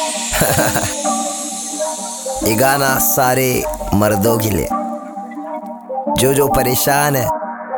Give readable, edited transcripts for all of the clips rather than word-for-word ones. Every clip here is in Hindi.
ये गाना सारे मर्दों के लिए, जो परेशान है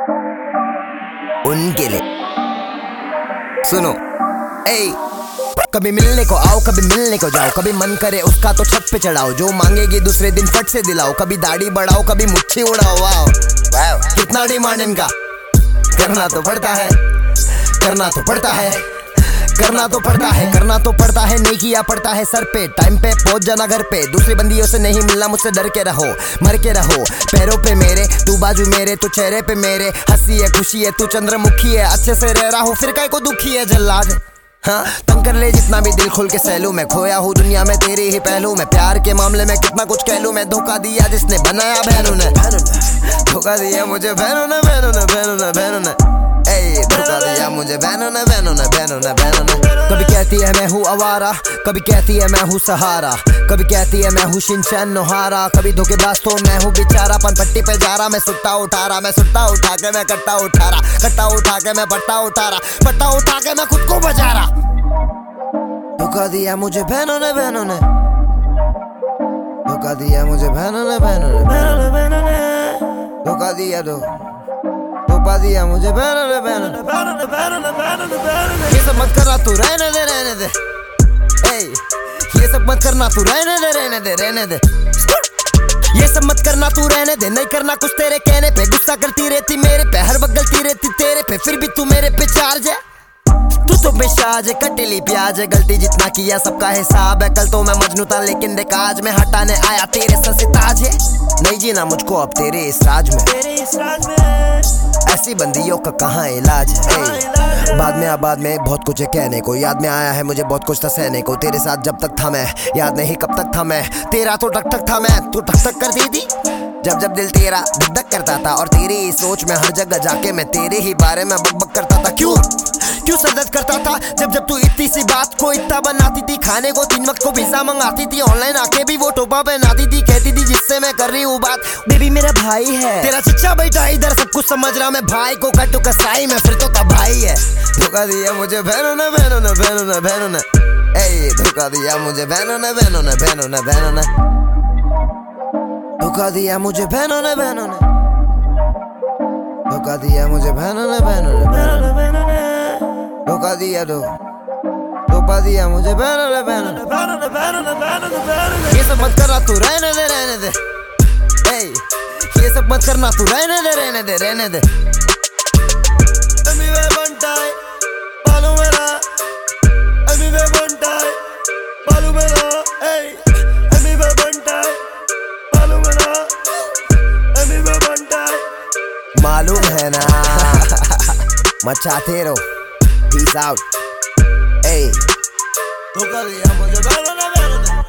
उनके लिए। सुनो, कभी मिलने को आओ, कभी मिलने को जाओ, कभी मन करे उसका तो छत पे चढ़ाओ, जो मांगेगी दूसरे दिन फट से दिलाओ, कभी दाढ़ी बढ़ाओ, कभी मुट्ठी उड़ाओ। वाओ कितना डिमांड इनका, करना तो पड़ता है, करना तो पड़ता है, करना तो पड़ता है, करना तो पड़ता है, नहीं किया पड़ता है सर पे। टाइम पे पहुंच जाना घर पे, दूसरी बंदियों से नहीं मिलना, मुझसे डर के रहो, मर के रहो। पैरों पे मेरे, तू बाजू मेरे, तू चेहरे पे मेरे, हंसी है खुशी है, तू चंद्रमुखी है, अच्छे से रह रहा हूँ फिर काय को दुखी है जल्लाद। हाँ तंग कर ले जितना भी दिल खोल के सहलू, मैं खोया हूँ दुनिया में तेरे ही पहलू, मैं प्यार के मामले में कितना कुछ कह लूँ, मैं धोखा दिया जिसने बनाया बहनों ने, धोखा दिया मुझे बहनों ने, बहनों ने, बहनों ने, बहनों ने, धोखा दिया मुझे बहनों ने, बहनों ने, बहनों ने, बहनों ने। कभी कहती है मैं हूँ आवारा, कभी कहती है मैं हूँ सहारा, कभी कहती है मैं हूँ शिनचैन नोहारा, कभी धोखेबाज तो मैं हूँ बेचारा, पन पट्टी पे जा रहा मैं सुट्टा उठा रहा, मैं सुट्टा उठा के मैं कट्टा उठा रहा, कट्टा उठा के मैं पट्टा उठा रहा, पट्टा उठा के मैं खुद को बचा रहा। धोखा दिया मुझे बहनों ने, बहनों ने, धोखा दिया मुझे बहनों ने, बहनों ने, बहनों ने, बहनों ने, धोखा दिया धोखा दिया मुझे बहनों ने, बहनों ने, बहनों ने, बहनों ने, बहनों ने, बहनों ने। ये सब मत करना तू रहने दे, रहने दे, ये सब मत करना तू रहने दे, रहने दे, रहने दे, ये सब मत करना तू रहने दे, नहीं करना कुछ तेरे कहने पे, गुस्सा करती रहती मेरे पे, हर वक्त गलती रहती तेरे पे, फिर भी तू मेरे पे चार्ज है, तू तो बेशाज है, कटीली प्याज है, गलती जितना किया सबका हिसाब है, कल तो मैं मजनू था लेकिन देख आज मैं हटाने आया तेरे सर से ताज है, नहीं जीना मुझको अब तेरे इस राज में, तेरे इस राज में, ऐसी बंदियों का कहाँ इलाज है। बाद में बहुत कुछ है कहने को, याद में आया है मुझे बहुत कुछ था सहने को, तेरे साथ जब तक था मैं, याद नहीं कब तक था मैं, तेरा तो टक टक था मैं, तू टक टक करती थी जब दिल तेरा धक धक करता था, और तेरी सोच में हर जगह जाके मैं तेरे ही बारे में बक बक करता था। क्यों सदद करता था जब तू इतनी सी बात को इतना बनाती थी, खाने को 3 वक्त को पिज्जा मंगाती थी, ऑनलाइन आके भी वो टोपा पहनाती थी, कहती थी जिससे मैं कर रही हूँ बात बेबी मेरा भाई है, तेरा चच्चा बैठा इधर सब कुछ समझ रहा मैं, भाई को कटू कसाई में फिर तो तबाही है। धोखा दिया मुझे बहनों ने, बहनों ने, बहनों ने, बहनों ने, धोखा दिया मुझे बहनों ने, बहनों ने, बहनों ने, बहनों ने, धोखा दिया मुझे बहनों ने, बहनों ने, धोखा दिया मुझे बहनों ने, बहनों ने, बहनों ने, बहनों ने, धोखा दिया धोखा दिया मुझे बहनों ने, बहनों ने, बहनों ने, बहनों ने, बहनों ने, बहनों ने। ये सब मत करना तू रहने दे, रहने दे, ये सब मत करना तू रहने दे, रहने दे, रहने दे। मालूम है ना मचाते रहो, पीस आउट। धोखा दिया मुझे बहनों ने, बहनों ने।